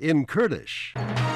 in Kurdish.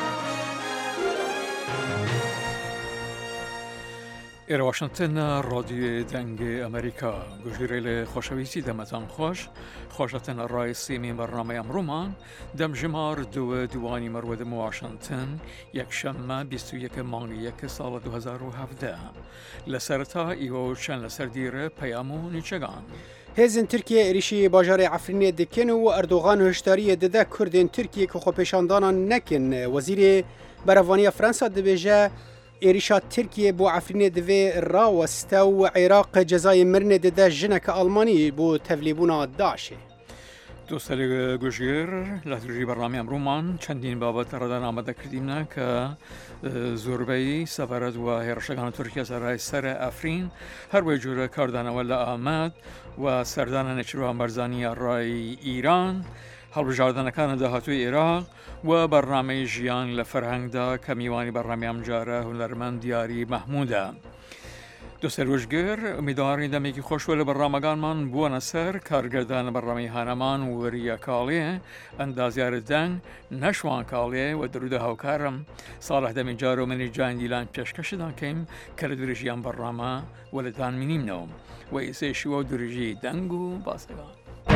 إلى واشنطن راديو دنگ أمريكا گوشیریل خوشویسی دمتان خوشتن الرئیسی من برنامه امرومان دم جمار دوانی مرود واشنطن یک شنبه 21 مانگی سال 2017 لسرتا ایو چند لسردیر پیامو نیچگان هزن ترکیه ایریشی باجار عفرین دکن و اردوغان هشداری دده کردین ترکیه که خوپشاندان نکن وزیر بروانی فرانسا دبیجه ایریشا ترکیه بو عفرین دوی راوسته و عراق جزای مرن دده جنک آلمانی بو تفلیبونا داشه دوستان گوشگیر لطوری برنامه امرومان چندین بابت ردان آمده کردیم که زوربایی سفارت و هرشگان ترکیه سرای سر افرین هر وجور کردن ولا آمد و سردان نچرو مرزانی رای ایران هەڵبژاردنەکان کان داهاتوی عراق و برنامه ژیان لفرهنگ دا کمیوانی برنامه امجاره هنرمند دیاری محموده دوستان روشگر امیدواریم دمیکی خوشوال برنامه‌گان من بوان سر کارگردان برنامه هانمان و وریا کالیه اندازیار دنگ نشوان کالیه و درود هاوکارم صالح دمی جارو منی جان دیلان پیشکش دان کیم کرد ورژیان برنامه ولدان منیم نوم و ایسه شو درجی دنگو باسگان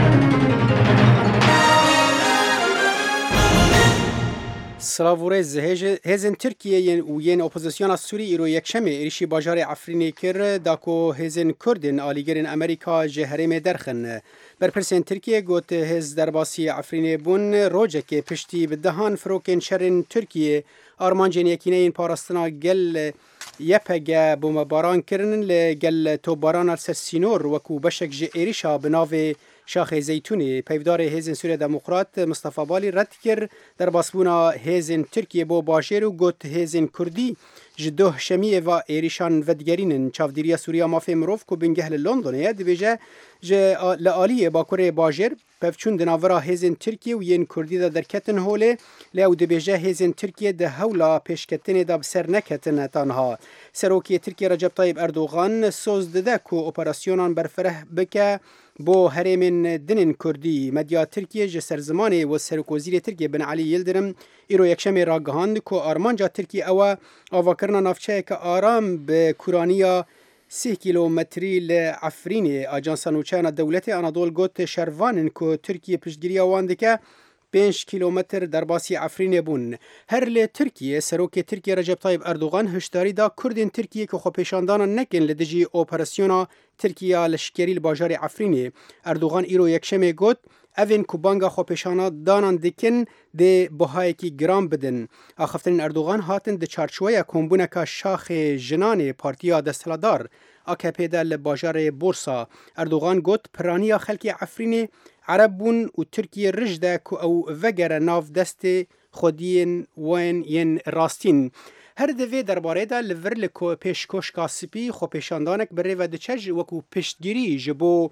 سلاورز هزن ترکیه و ین اپوزیسیون سوری ایرو یکشمه ایریشی باجار عفرینی کر داکو هزن کردن آلیگرین امریکا جهرم درخن برپرسین ترکیه گوت هز درباسی عفرینی بون روجه که پشتی بدهان فروکن شرن ترکیه آرمانجین یکینه این پارستنا گل یپگه بومباران کرن لگل توباران السسینور وکو بشک جه ایریشا بناو شاخ زیتونی پیودار هزن سوریه دموکرات مصطفی بالی رد کرد در باسبونا هزن ترکیه بو باشیر و گوت هزن کردی جدوه شمیه و ایریشان ودگرینن چافدیریا سوریا مافی مروف کو بنگهل لندنه دبیجه جه لآلیه باکور باجر پفچون دناورا هزن ترکیه و ین کردی دا درکتن هوله لیو دبیجه هزن ترکیه ده هولا پیشکتن دا بسر نکتن تانها سروکی ترکیه رجب طایب اردوغان سوز دده کو اپراسیونان برفره بکه بو هرمن دنن کردی مدیا ترکیه جسر زمانه و سرکوزیر ترکیه بن علی یلدرم ایرو یکشم راگهاند کو آرمانجا ترکیه او آواکرنا نافچه که آرام به کورانیا 3 کیلومتری لعفرین آجانس نوچان دولت آنادول گوت شروانن کو ترکیه پشتگیری آوانده که 5 کیلومتر در باسی عفرین بون هر ل ترکیه سروک ترکیه رجب طایب اردوغان هشداری دا کردین ترکیه که خو پیشاندان نکن لدجی اپراسیونا ترکیه لشکری باجار عفرین اردوغان ایرو یکشم گوت اوین کوبانگا خو پیشانا دانان دکن ده بهای کی گرام بدن اخفتن اردوغان هاتن د چارچویا کومبونکا شاخ جنان پارتیا دستلادار AKP در باجار بورسا اردوغان گوت پرانیا خلک عفرین عرب بون و ترکیه رجده که او وگر ناف دست خودین وین ین راستین هر دوی درباره دا لور لکو پیشکش کاسپی خو پیشاندانک بره و دچج وکو پشتگیری جبو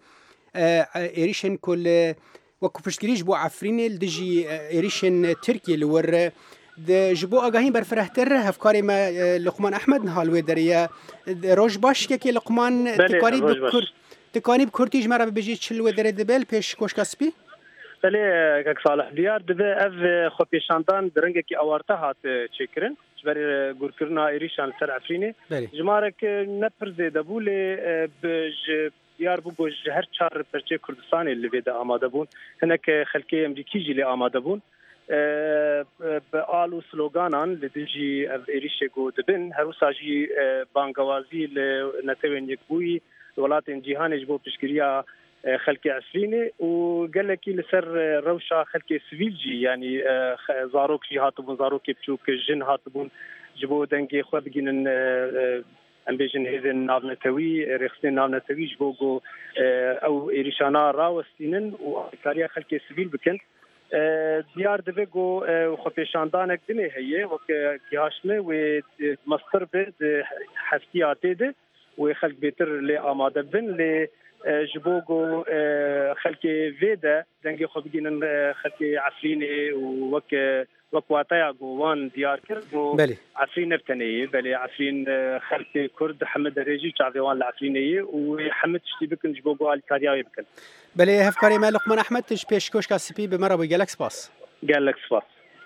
ایریشن کل وکو پشتگیری جبو عفرین لدجی ایریشن ترکیه لور د جبو آگاهی برفرهتر هفکاری ما لقمان احمد نهالوی دریه روش باش که لقمان تکانی بکرتیج مرا ببیجی چلو دره دبل پیش کوشکاسپی بله کاک صالح دیار دبه اف خو پیشاندان درنگه کی آوارته هات چکرن جبر گورکرنا ایریشان سر عفرینه جمارک نپرزه دبوله بج دیار بو گوج هر چار پرچه کردستان اللي بده آماده بون هناك خلقي امریکی جلی آماده بون بآلو سلوگانان لدیجی ایریشه گو دبن هر وساجی بانگوازی لنتوین یکبوی ولات جهان جبو بشكريا خلق عسريني وقال لك لسر روشة خلق سيفيل جي يعني زاروك جي هاتبون زاروك بشوك جن هاتبون جبو دنجي خو بجين امبيجن هذن نافنتوي رخصين نافنتوي جبوغو او ايريشانا راوستينن وكاريا خلق سيفيل بكن ديار دبيغو خو بيشاندانك دمي هي وك جهاشمه ومستر بد حفتياتي ده وخلق بيتر لآماده بن ل جبوغو خلق فيدا دنگي خو بگينن خلق عفرين وقواتايا جوان ديار كربو عفرين نبتنيه بلي عفرين خلق كرد حمد ريجي تعوان العفرينيه وحمد تشتبكن جبوغو الكاريا يبكن بلي هفكاري ما لقمان احمد تش بيش كوشكا سبي بمره بجالكس باس جالكس باس